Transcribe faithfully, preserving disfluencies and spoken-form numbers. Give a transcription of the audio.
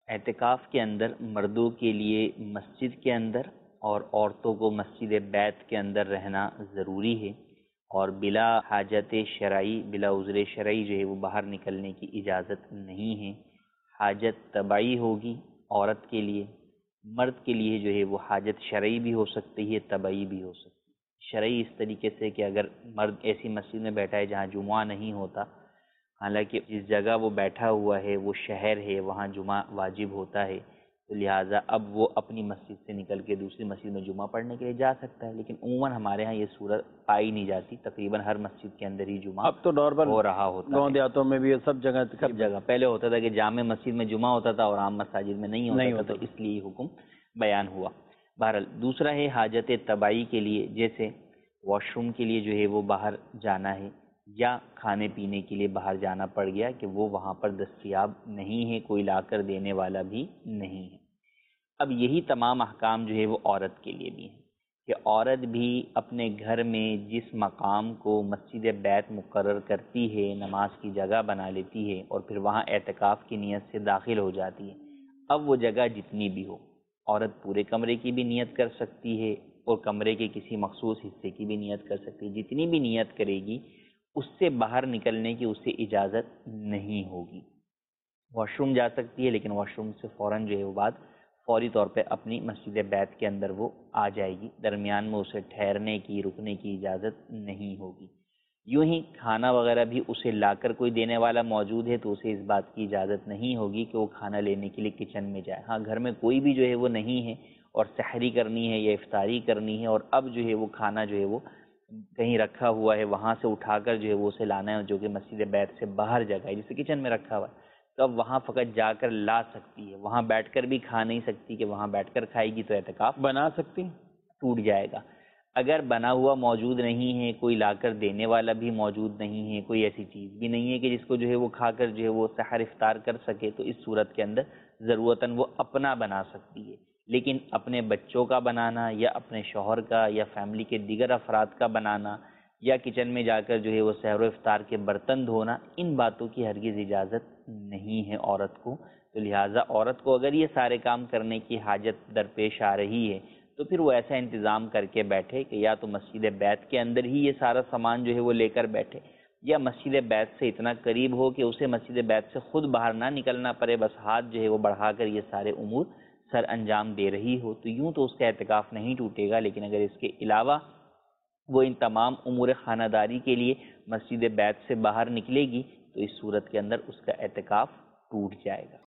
اعتکاف کے اندر مردوں کے لیے مسجد کے اندر اور عورتوں کو مسجد بیت کے اندر رہنا ضروری ہے، اور بلا حاجت شرعی، بلا عذر شرعی جو ہے وہ باہر نکلنے کی اجازت نہیں ہے۔ حاجت طبعی ہوگی عورت کے لیے، مرد کے لیے جو ہے وہ حاجت شرعی بھی ہو سکتی ہے، طبعی بھی ہو سکتی ہے۔ شرعی اس طریقے سے کہ اگر مرد ایسی مسجد میں بیٹھا ہے جہاں جمعہ نہیں ہوتا، حالانکہ جس جگہ وہ بیٹھا ہوا ہے وہ شہر ہے، وہاں جمعہ واجب ہوتا ہے، تو لہٰذا اب وہ اپنی مسجد سے نکل کے دوسری مسجد میں جمعہ پڑھنے کے لیے جا سکتا ہے، لیکن عموماً ہمارے ہاں یہ صورت پائی نہیں جاتی۔ تقریباً ہر مسجد کے اندر ہی جمعہ اب تو نارمل ہو رہا ہوتا ہے، گاؤں دیہاتوں میں بھی سب جگہ سب جگہ۔ پہلے ہوتا تھا کہ جامع مسجد میں جمعہ ہوتا تھا اور عام مساجد میں نہیں ہوتا نہیں تھا، ہوتا تو اس لیے یہ حکم بیان ہوا۔ بہرحال دوسرا ہے حاجت طبعی کے لیے، جیسے واش روم کے لیے جو ہے وہ باہر جانا ہے، یا کھانے پینے کے لیے باہر جانا پڑ گیا کہ وہ وہاں پر دستیاب نہیں ہے، کوئی لا کر دینے والا بھی نہیں ہے۔ اب یہی تمام احکام جو ہے وہ عورت کے لیے بھی ہیں، کہ عورت بھی اپنے گھر میں جس مقام کو مسجد بیت مقرر کرتی ہے، نماز کی جگہ بنا لیتی ہے اور پھر وہاں اعتکاف کی نیت سے داخل ہو جاتی ہے، اب وہ جگہ جتنی بھی ہو، عورت پورے کمرے کی بھی نیت کر سکتی ہے اور کمرے کے کسی مخصوص حصے کی بھی نیت کر سکتی ہے۔ جتنی بھی نیت کرے گی اس سے باہر نکلنے کی اسے اجازت نہیں ہوگی۔ واش روم جا سکتی ہے، لیکن واش روم سے فوراً جو ہے وہ بات فوری طور پہ اپنی مسجد بیت کے اندر وہ آ جائے گی، درمیان میں اسے ٹھہرنے کی، رکنے کی اجازت نہیں ہوگی۔ یوں ہی کھانا وغیرہ بھی اسے لا کر کوئی دینے والا موجود ہے تو اسے اس بات کی اجازت نہیں ہوگی کہ وہ کھانا لینے کے لیے کچن میں جائے۔ ہاں، گھر میں کوئی بھی جو ہے وہ نہیں ہے اور سحری کرنی ہے یا افطاری کرنی ہے، اور اب جو ہے وہ کھانا جو ہے وہ کہیں رکھا ہوا ہے، وہاں سے اٹھا کر جو ہے وہ اسے لانا ہے، جو کہ مسجد بیت سے باہر جگہ ہے، جسے کچن میں رکھا ہوا ہے، تو اب وہاں فقط جا کر لا سکتی ہے، وہاں بیٹھ کر بھی کھا نہیں سکتی کہ وہاں بیٹھ کر کھائے گی تو اعتکاف بنا سکتی ٹوٹ جائے گا۔ اگر بنا ہوا موجود نہیں ہے، کوئی لا کر دینے والا بھی موجود نہیں ہے، کوئی ایسی چیز بھی نہیں ہے کہ جس کو جو ہے وہ کھا کر جو ہے وہ سحر افطار کر سکے، تو اس صورت کے اندر ضرورتاً وہ اپنا بنا سکتی ہے، لیکن اپنے بچوں کا بنانا یا اپنے شوہر کا یا فیملی کے دیگر افراد کا بنانا یا کچن میں جا کر جو ہے وہ سحر و افطار کے برتن دھونا، ان باتوں کی ہرگز اجازت نہیں ہے عورت کو۔ تو لہٰذا عورت کو اگر یہ سارے کام کرنے کی حاجت درپیش آ رہی ہے تو پھر وہ ایسا انتظام کر کے بیٹھے کہ یا تو مسجد بیت کے اندر ہی یہ سارا سامان جو ہے وہ لے کر بیٹھے، یا مسجد بیت سے اتنا قریب ہو کہ اسے مسجد بیت سے خود باہر نہ نکلنا پڑے، بس ہاتھ جو ہے وہ بڑھا کر یہ سارے امور سر انجام دے رہی ہو، تو یوں تو اس کا اعتکاف نہیں ٹوٹے گا، لیکن اگر اس کے علاوہ وہ ان تمام امور خانہ داری کے لیے مسجد بیت سے باہر نکلے گی تو اس صورت کے اندر اس کا اعتکاف ٹوٹ جائے گا۔